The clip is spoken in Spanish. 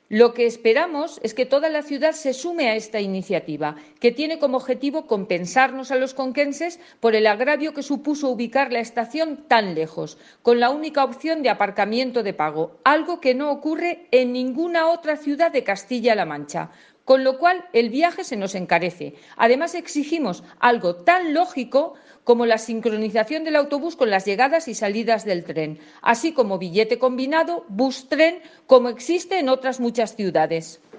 Lo que esperamos es que toda la ciudad se sume a esta iniciativa, que tiene como objetivo compensarnos a los conquenses por el agravio que supuso ubicar la estación tan lejos, con la única opción de aparcamiento de pago, algo que no ocurre en ninguna otra ciudad de Castilla-La Mancha. Con lo cual, el viaje se nos encarece. Además, exigimos algo tan lógico como la sincronización del autobús con las llegadas y salidas del tren, así como billete combinado bus-tren, como existe en otras muchas ciudades.